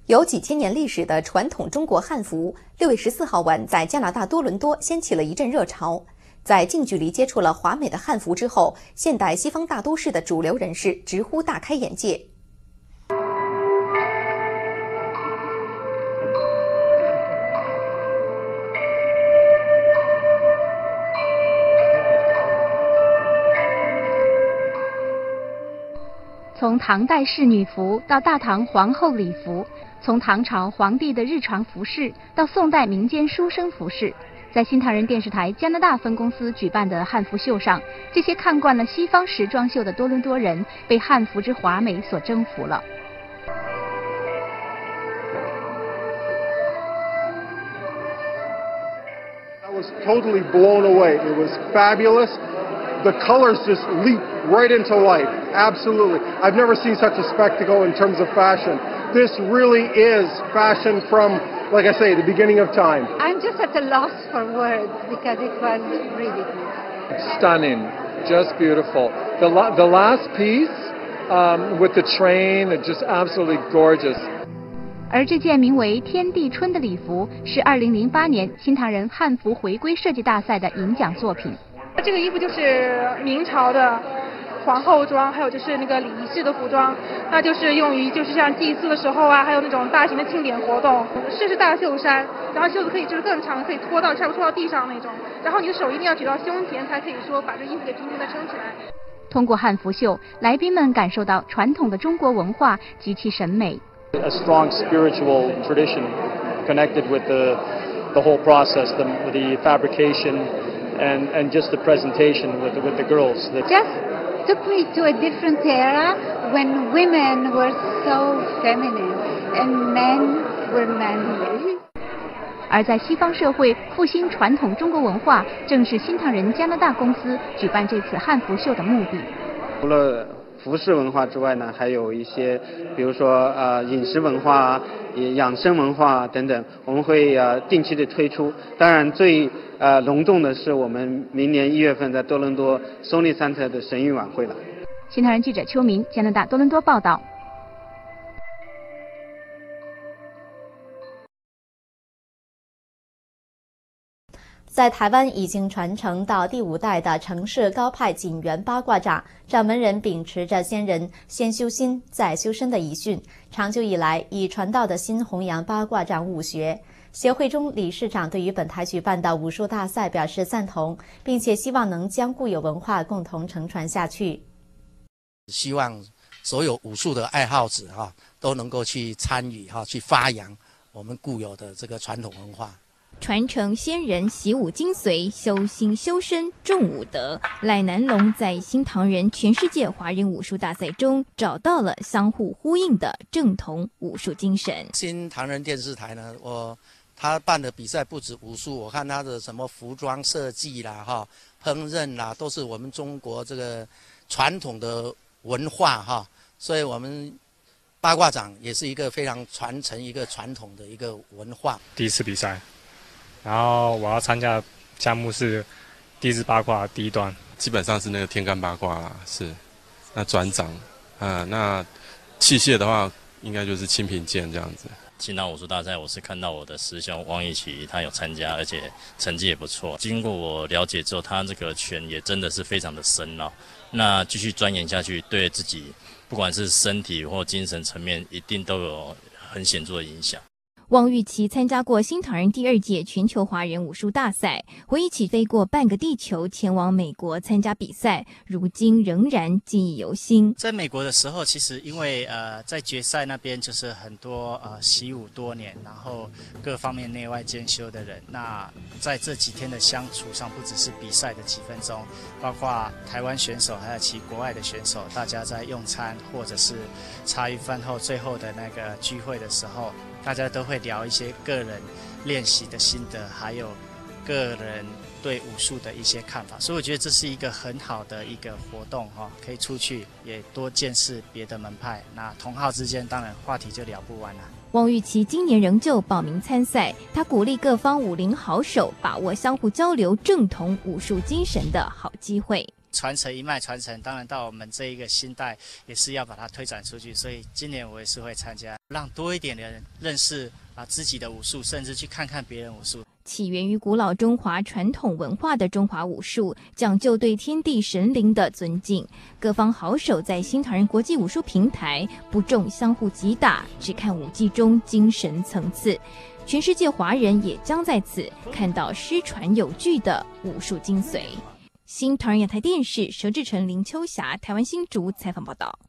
有几千年历史的传统中国汉服，6月14号晚在加拿大多伦多掀起了一阵热潮。在近距离接触了华美的汉服之后，现代西方大都市的主流人士直呼大开眼界。 从唐代仕女服到大唐皇后礼服，从唐朝皇帝的日常服饰到宋代民间书生服饰，在新唐人电视台加拿大分公司举办的汉服秀上，这些看惯了西方时装秀的多伦多人被汉服之华美所征服了。 I was totally blown away. It was fabulous. The colors just leap right into life. Absolutely. I've never seen such a spectacle in terms of fashion. This really is fashion from, like I say, the beginning of time. I'm just at a loss for words because it was really good. Stunning. Just beautiful. The last piece with the train, just absolutely gorgeous. 而这件名为“天地春”的礼服是2008年新唐人汉服回归设计大赛的银奖作品。 这个衣服就是明朝的皇后装，还有就是那个礼仪式的服装，那就是用于就是像祭祀的时候啊，还有那种大型的庆典活动。是大袖衫，然后袖子可以就是更长，可以拖到差不多拖到地上那种。然后你的手一定要举到胸前，才可以说把这衣服给平平的撑起来。 通过汉服秀，来宾们感受到传统的中国文化及其审美。 A strong spiritual tradition connected with the whole process, the fabrication. And just the presentation with the girls. Just took me to a different era when women were so feminine and men were manly. 而在西方社会复兴传统中国文化，正是新唐人加拿大公司举办这次汉服秀的目的。 除了服饰文化之外呢，还有一些，比如说饮食文化、养生文化等等，我们会定期的推出。当然最隆重的是我们明年1月份在多伦多 Sony Center 的神韵晚会了。 新唐人记者邱明，加拿大多伦多报道。 在台湾已经传承到第5代的城市高派锦园八卦掌，掌门人秉持着先人先修心再修身的遗训，长久以来以传道的心弘扬八卦掌武学。协会中理事长对于本台举办的武术大赛表示赞同，并且希望能将固有文化共同承传下去。 希望所有武术的爱好者都能够去参与去发扬我们固有的这个传统文化。 传承先人习武精髓，修心修身重武德。赖南龙在新唐人全世界华人武术大赛中找到了相互呼应的正统武术精神。 新唐人电视台呢，他办的比赛不止武术，我看他的什么服装设计啦、烹饪啦，都是我们中国这个传统的文化所以我们八卦掌也是一个非常传承一个传统的一个文化。 第一次比赛。然后我要参加的项目是地质八卦第1段， 基本上是那个天干八卦啦，是。那转掌，那器械的话，应该就是清平剑这样子。 新唐武术大赛，我是看到我的师兄汪义奇他有参加，而且成绩也不错。经过我了解之后，他这个拳也真的是非常的深奥。那继续钻研下去，对自己不管是身体或精神层面，一定都有很显著的影响。 汪玉琪参加过新唐人第2届全球华人武术大赛，回忆起飞过半个地球前往美国参加比赛，如今仍然记忆犹新。 在美国的时候，其实因为在决赛那边就是很多习武多年，然后各方面内外兼修的人。那在这几天的相处上，不只是比赛的几分钟，包括台湾选手还有其国外的选手，大家在用餐或者是茶余饭后最后的那个聚会的时候，大家都会聊一些个人练习的心得，还有个人对武术的一些看法，所以我觉得这是一个很好的一个活动可以出去也多见识别的门派，那同好之间当然话题就聊不完了。 汪玉琪今年仍旧报名参赛，他鼓励各方武林好手把握相互交流正统武术精神的好机会。 传承一脉传承，当然到我们这一个新代也是要把它推展出去。所以今年我也是会参加，让多一点的人认识自己的武术，甚至去看看别人武术。 起源于古老中华传统文化的中华武术，讲究对天地神灵的尊敬。各方好手在新唐人国际武术平台不重相互击打，只看武技中精神层次。全世界华人也将在此看到师传有据的武术精髓。新唐人亚太电视佘志成、林秋霞，台湾新竹采访报道。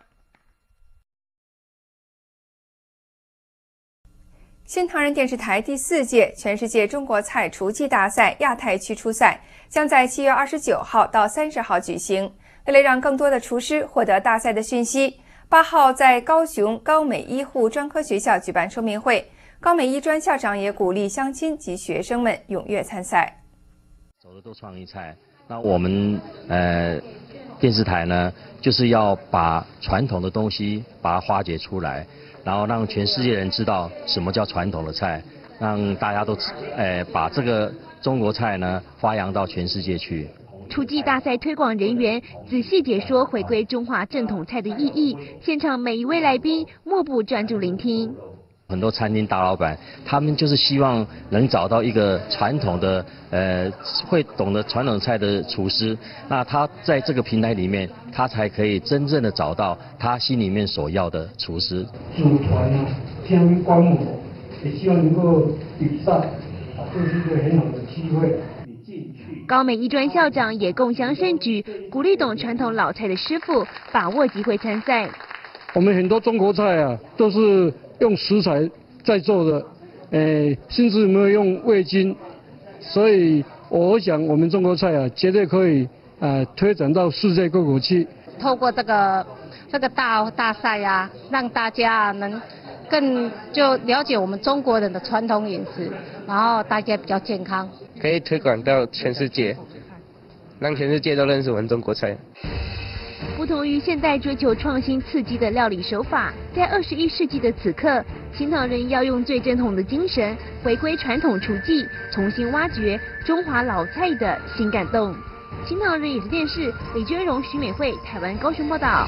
新唐人电视台第4届全世界中国菜厨技大赛亚太区初赛将在7月29号到30号举行。为了让更多的厨师获得大赛的讯息，8号在高雄高美医护专科学校举办说明会。高美医专校长也鼓励乡亲及学生们踊跃参赛。 走的都创意菜，那我们电视台呢，就是要把传统的东西把它发掘出来。然后让全世界人知道什么叫传统的菜，让大家都把这个中国菜呢发扬到全世界去。 厨技大赛推广人员仔细解说回归中华正统菜的意义，现场每一位来宾莫不专注聆听。 很多餐厅大老板，他们就是希望能找到一个传统的会懂得传统菜的厨师，那他在这个平台里面，他才可以真正的找到他心里面所要的厨师。组团听观摩，也希望能够比赛，这是一个很好的机会。 高美医专校长也共襄盛举，鼓励懂传统老菜的师傅把握机会参赛。 我们很多中国菜啊，都是用食材在做的，甚至没有用味精，所以我想我们中国菜啊，绝对可以推展到世界各国去。 透过这个大赛啊，让大家能更就了解我们中国人的传统饮食，然后大家比较健康， 可以推广到全世界，让全世界都认识我们中国菜。 不同于现代追求创新刺激的料理手法，在21世纪的此刻，新唐人要用最正统的精神，回归传统厨技，重新挖掘中华老菜的新感动。新唐人也是电视李娟荣、徐美惠，台湾高雄报道。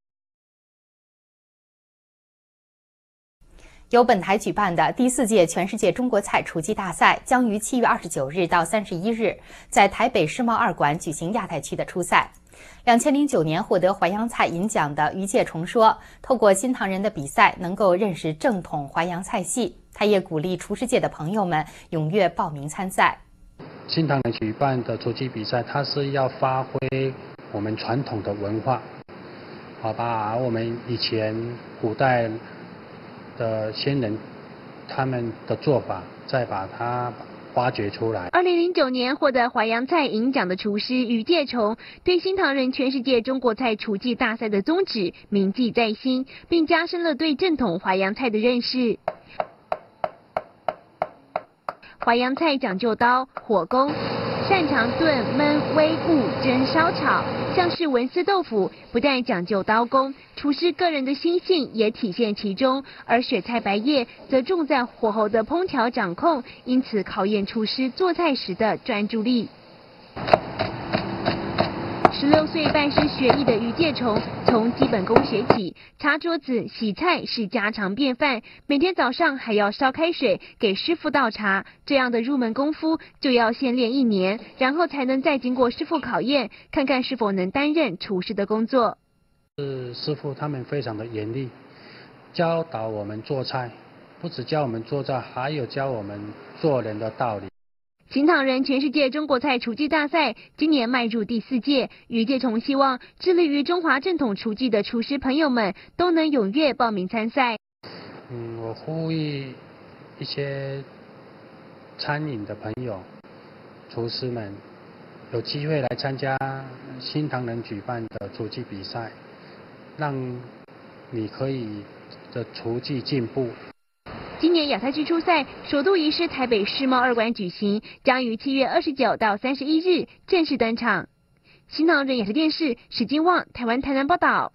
由本台举办的第4届全世界中国菜厨技大赛将于7月29日到31日在台北世贸2馆举行亚太区的初赛。2009年获得淮扬菜银奖的于介崇说，透过新唐人的比赛能够认识正统淮扬菜系。他也鼓励厨师界的朋友们踊跃报名参赛。 新唐人举办的厨技比赛，它是要发挥我们传统的文化，把我们以前古代的先人他们的做法，再把它挖掘出来。 2009年获得淮扬菜银奖的厨师于介崇对新唐人全世界中国菜厨技大赛的宗旨铭记在心，并加深了对正统淮扬菜的认识。淮扬菜讲究刀、火功，擅长炖、焖、煨、焐、蒸、烧、炒，像是文思豆腐，不但讲究刀工，厨师个人的心性也体现其中。而雪菜白叶则重在火候的烹调掌控，因此考验厨师做菜时的专注力。16岁拜师学艺的于介崇，从基本功学起，擦桌子、洗菜是家常便饭，每天早上还要烧开水给师傅倒茶，这样的入门功夫就要先练1年，然后才能再经过师傅考验，看看是否能担任厨师的工作。 师傅他们非常的严厉，教导我们做菜，不只教我们做菜，还有教我们做人的道理。 新唐人全世界中国菜厨技大赛今年迈入第4届，于介崇希望致力于中华正统厨技的厨师朋友们都能踊跃报名参赛。 我呼吁一些餐饮的朋友、厨师们有机会来参加新唐人举办的厨技比赛，让你可以的厨技进步。 今年亚太区初赛首度移师台北世贸2馆举行，将于7月29到31日正式登场。新唐人亚太电视史金旺，台湾台南报道。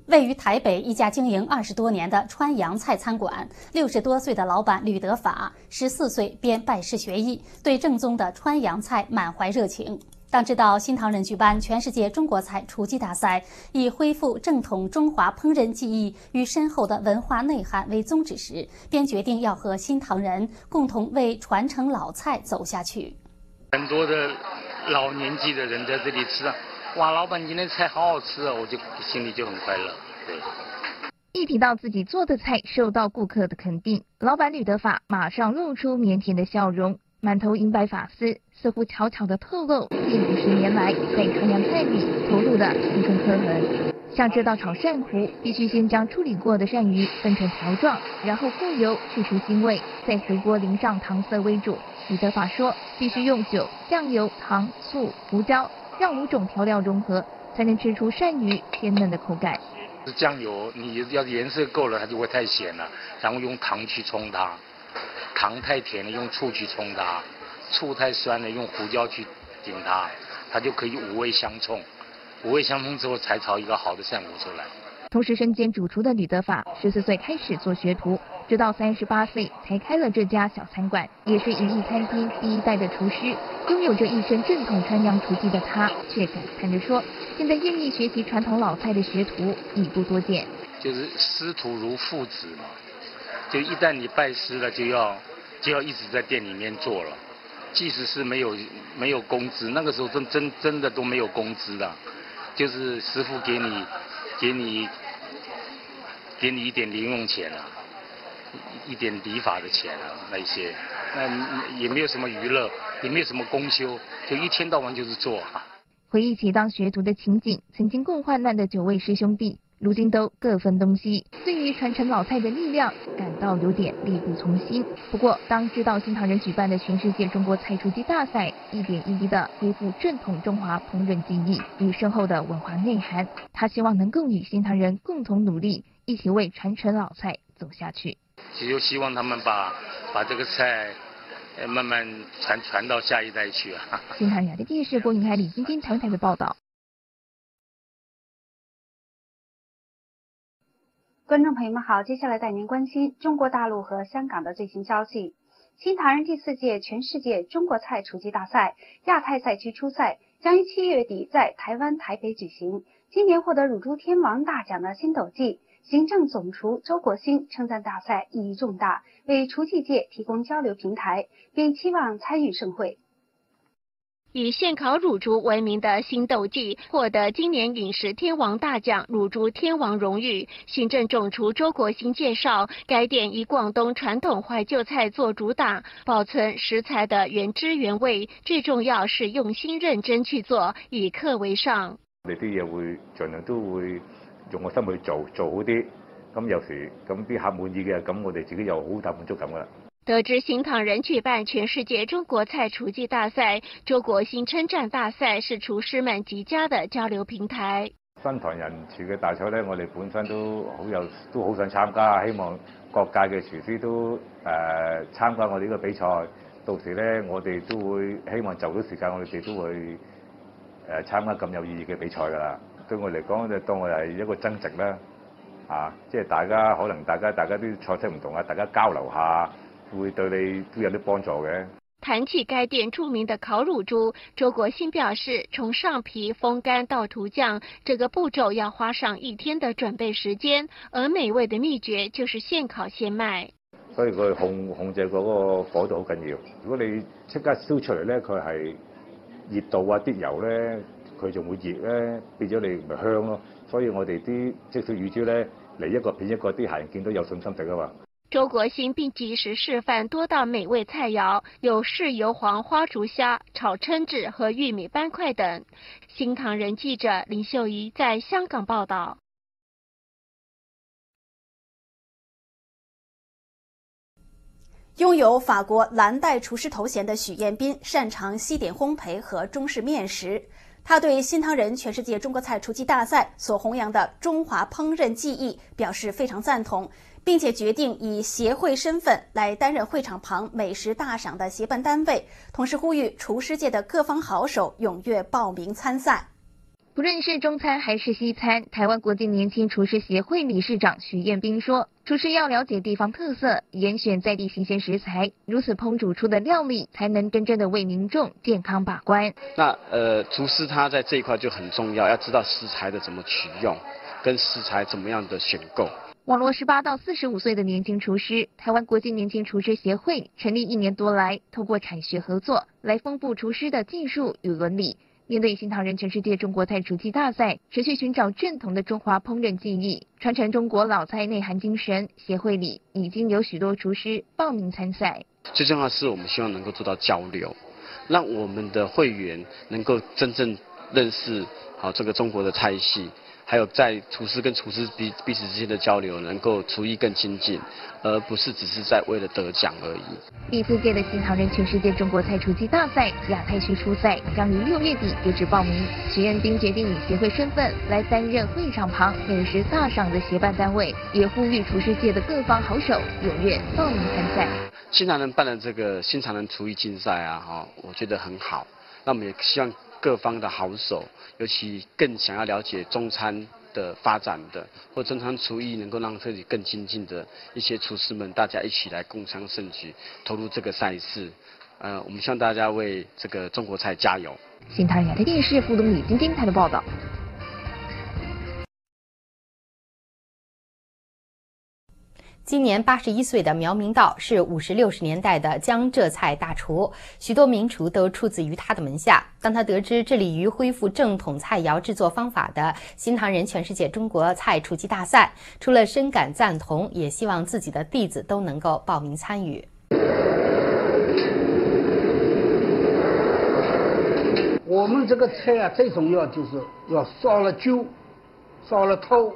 位于台北一家经营20多年的川洋菜餐馆，60多岁的老板吕德法14岁便拜师学艺，对正宗的川洋菜满怀热情。当知道新唐人举办全世界中国菜厨技大赛，以恢复正统中华烹饪技艺与深厚的文化内涵为宗旨时，便决定要和新唐人共同为传承老菜走下去。 很多的老年纪的人在这里吃啊，哇，老板今天菜好好吃啊，我就心里就很快乐。对。 一提到自己做的菜受到顾客的肯定，老板吕德法马上露出腼腆的笑容，满头银白发丝，似乎悄悄地透露近50年来在川洋菜里投入的青春刻痕。像这道炒鳝糊，必须先将处理过的鳝鱼分成条状，然后过油去除腥味，再回锅淋上糖色为主。吕德法说，必须用酒、酱油、糖、醋、胡椒，让5种调料融合，才能吃出鳝鱼鲜嫩的口感。 酱油你要颜色够了，它就会太咸了，然后用糖去冲它。糖太甜了，用醋去冲它；醋太酸了，用胡椒去顶它，它就可以5味相冲。5味相冲之后，才炒一个好的鳝糊出来。 同时身兼主厨的吕德法，14岁开始做学徒，直到38岁才开了这家小餐馆，也是银翼餐厅第1代的厨师。拥有着一身正统川洋厨技的他，却感叹着说，现在愿意学习传统老菜的学徒已不多见。 就是师徒如父子嘛。就一旦你拜师了，就要一直在店里面做了，即使是没有工资，那个时候真的都没有工资的，就是师傅给你一点零用钱啊，一点理发的钱啊，那些，那也没有什么娱乐，也没有什么公休，就一天到晚就是做啊。 回忆起当学徒的情景，曾经共患难的9位师兄弟，如今都各分东西，对于传承老菜的力量感到有点力不从心。不过当知道新唐人举办的全世界中国菜厨技大赛一点一滴的恢复正统中华烹饪技艺与深厚的文化内涵，他希望能够与新唐人共同努力，一起为传承老菜走下去。 就希望他们把这个菜慢慢传到下一代去啊。 新唐人的电视郭云海、李晶晶台北报道。 观众朋友们好，接下来带您关心中国大陆和香港的最新消息。新唐人第4届全世界中国菜厨技大赛亚太赛区初赛将于7月底在台湾台北举行。今年获得乳猪天王大奖的新斗记行政总厨周国兴称赞大赛意义重大，为厨技界提供交流平台，并期望参与盛会。 以现烤乳猪闻名的新斗记获得今年饮食天王大奖乳猪天王荣誉。行政总厨周国兴介绍，该店以广东传统怀旧菜做主打，保存食材的原汁原味，最重要是用心認真去做，以客為上。 我哋啲嘢會盡量都會用個心去做好啲，咁有時咁啲客滿意嘅，咁我哋自己有好大滿足感㗎啦。 得知新唐人舉辦全世界中國菜廚技大賽，周國興稱讚大賽是廚師們極佳的交流平台。 新唐人廚嘅大賽咧，我哋本身都好想參加，希望各界嘅廚師都參加我哋呢個比賽。到時咧，我哋都會希望就到時間，我哋都會參加咁有意義嘅比賽㗎啦。對我嚟講，就當我係一個增值啦，即係大家可能大家啲菜式唔同啊，大家交流下。會對你都有啲幫助嘅。 談起該店著名的烤乳豬，周國興表示，從上皮、風乾到塗醬，這個步驟要花上1天的準備時間，而美味的秘訣就是現烤現賣。 所以佢控制嗰個火度好緊要。如果你即刻燒出嚟咧，佢係熱度啊啲油咧，佢仲會熱咧，變咗你咪香咯。所以我哋啲即食乳豬咧嚟一個片一個，啲客人見到有信心食啊嘛。 周國興並即時示範多道美味菜肴，有豉油黃花竹蝦、炒蛏子和玉米斑塊等。新唐人記者林秀儀在香港報道。 擁有法國藍帶廚師頭銜的許彥斌擅長西點烘焙和中式麵食。他對新唐人全世界中國菜廚技大賽所弘揚的中華烹飪技藝表示非常贊同，並且決定以協會身份來擔任會場旁美食大賞的協辦單位，同時呼籲廚師界的各方好手踴躍報名參賽。 不论是中餐还是西餐，台湾国际年轻厨师协会理事长徐彦斌说，厨师要了解地方特色，严选在地新鲜食材，如此烹煮出的料理才能真正的为民众健康把关。 那厨师他在这一块就很重要，要知道食材的怎么取用，跟食材怎么样的选购。 网罗18到45岁的年轻厨师，台湾国际年轻厨师协会成立1年多来，透过产学合作来丰富厨师的技术与伦理。面对新唐人全世界中国菜厨技大赛，持续寻找正统的中华烹饪技艺，传承中国老菜内涵精神，协会里已经有许多厨师报名参赛。 最重要的是，我们希望能够做到交流，让我们的会员能够真正认识好这个中国的菜系，还有在厨师跟厨师彼此之间的交流，能够厨艺更精进，而不是只是在为了得奖而已。 第4届的新唐人全世界中国菜厨技大赛亚太区初赛将于6月底截止报名。徐彦斌决定以协会身份来担任会场旁美食大赏的协办单位，也呼吁厨师界的各方好手踊跃报名参赛。 新唐人办的这个新唐人厨艺竞赛啊，我觉得很好。那我们也希望各方的好手，尤其更想要了解中餐的发展的，或中餐厨艺能够让自己更精进的一些厨师们，大家一起来共襄盛举，投入这个赛事。我们希望大家为这个中国菜加油。 新唐人亚太电视副总理金金台的报道。 今年81岁的苗明道是50、60年代的江浙菜大厨，许多名厨都出自于他的门下。当他得知致力于恢复正统菜肴制作方法的新唐人全世界中国菜厨技大赛，除了深感赞同，也希望自己的弟子都能够报名参与。 我们这个菜啊，最重要就是要烧了揪，烧了透，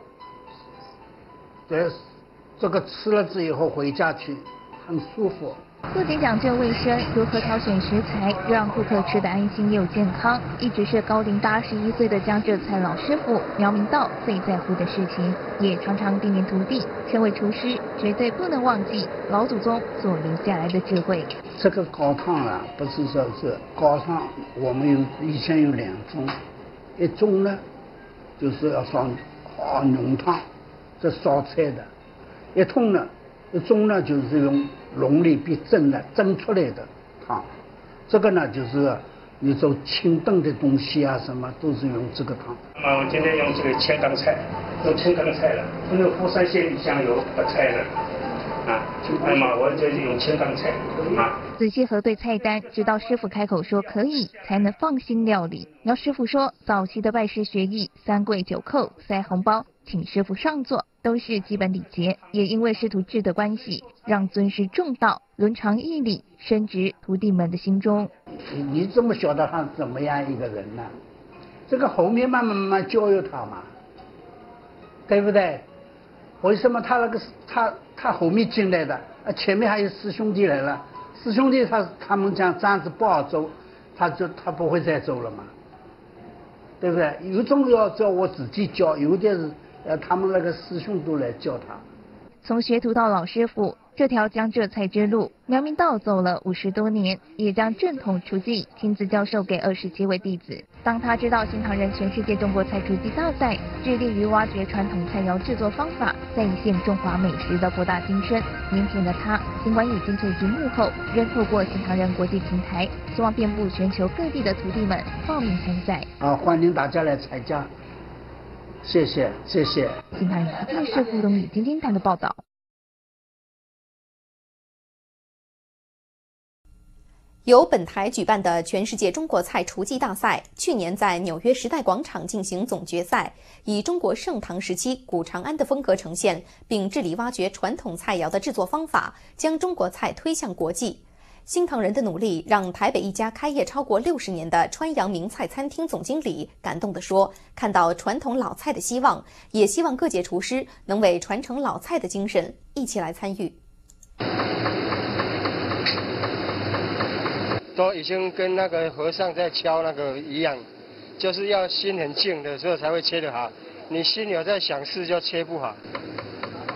这个吃了之后回家去很舒服。 不仅讲究卫生，如何挑选食材，让顾客吃得安心又健康，一直是高龄81岁的江浙菜老师傅苗明道最在乎的事情，也常常叮咛徒弟，身为厨师绝对不能忘记老祖宗所留下来的智慧。 这个高汤啊，不是说是高汤，我们以前有2种，一种呢就是要烧浓汤，这烧菜的。一种呢就是用笼里边蒸出来的汤，这个呢就是你做清炖的东西啊，什么都是用这个汤。 我今天用这个青冈菜，用青冈菜了，用富山县里酱油的菜了，我就用青冈菜啊。 仔细核对菜单，直到师傅开口说可以，才能放心料理。苗师傅说，早期的拜师学艺，3跪9叩塞红包，请师傅上座，都是基本礼节。也因为师徒制的关系，让尊师重道、伦常义理深植徒弟们的心中。 你这么小的他怎么样一个人呢？这个后面慢慢教育他嘛，对不对？为什么他后面进来的，前面还有师兄弟来了，师兄弟他们讲这样子不好走，他不会再走了嘛，对不对？有种要叫我自己教，有的是他们那个师兄都来教他。 从学徒到老师傅，这条江浙菜之路，苗明道走了50多年，也将正统厨技亲自教授给27位弟子。当他知道新唐人全世界中国菜厨技大赛致力于挖掘传统菜肴制作方法，再现中华美食的博大精深，年轻的他尽管已经退居幕后，仍透过新唐人国际平台，希望遍布全球各地的徒弟们报名参赛。 欢迎大家来参加。谢谢。 新唐人电视副总理金金谈的报道。 由本台举办的全世界中国菜厨技大赛，去年在纽约时代广场进行总决赛，以中国盛唐时期古长安的风格呈现，并致力挖掘传统菜肴的制作方法，将中国菜推向国际。新唐人的努力让台北一家开业超过60年的川扬名菜餐厅总经理感动地说，看到传统老菜的希望，也希望各界厨师能为传承老菜的精神一起来参与。 都已经跟那个和尚在敲那个一样，就是要心很静的时候才会切得好，你心有在想事就切不好。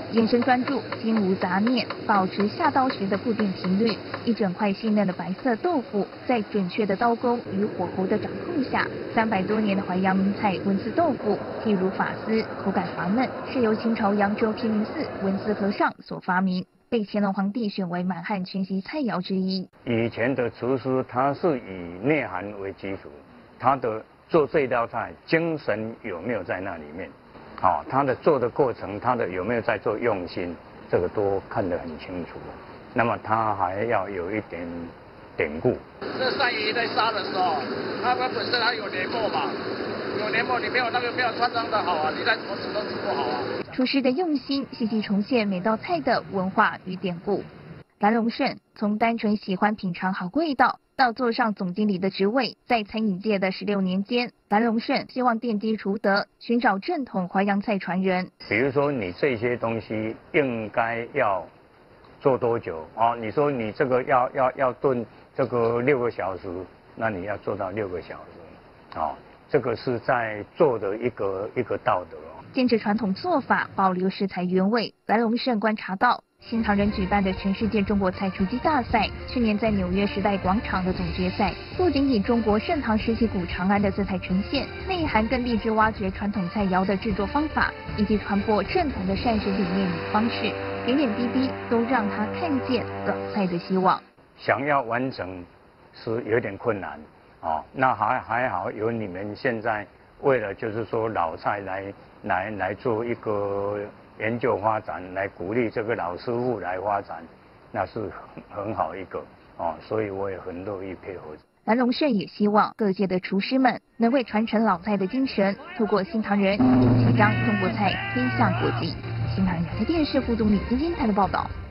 眼神专注，心无杂念，保持下刀时的固定频率。一整块细嫩的白色豆腐，在准确的刀工与火候的掌控下，300多年的淮扬名菜文思豆腐，细如发丝，口感滑嫩，是由清朝扬州天宁寺文思和尚所发明，被乾隆皇帝选为满汉全席菜肴之一。 以前的厨师他是以内涵为基础，他的做这道菜精神有没有在那里面？他的做的过程，他的有没有在做用心，这个都看得很清楚。那么他还要有一点典故。 这鳝鱼在杀的时候，它本身它有黏膜嘛，有黏膜，你没有穿烫的好啊，你再怎么煮都煮不好啊。 厨师的用心，细细重现每道菜的文化与典故。蓝龙胜从单纯喜欢品尝好味道，到坐上总经理的职位，在餐饮界的16年间，蓝龙胜希望奠基厨德，寻找正统淮扬菜传人。 比如说你这些东西应该要做多久你说你这个要炖这个6个小时，那你要做到6个小时这个是在做的一个道德坚持传统做法，保留食材原味。蓝龙胜观察到，新唐人举办的全世界中国菜厨技大赛，去年在纽约时代广场的总决赛，不仅以中国盛唐时期古长安的色彩呈现，内涵更励志挖掘传统菜肴的制作方法，以及传播正统的膳食理念与方式，点点滴滴都让他看见老菜的希望。 想要完成是有点困难那还好有你们现在为了就是说老菜来做一个研究发展，来鼓励这个老师傅来发展，那是很好一个所以我也很乐意配合。 蓝龙胜也希望各界的厨师们能为传承老菜的精神，透过新唐人一起将中国菜推向国际。新唐人亚太电视副总理金金台的报道。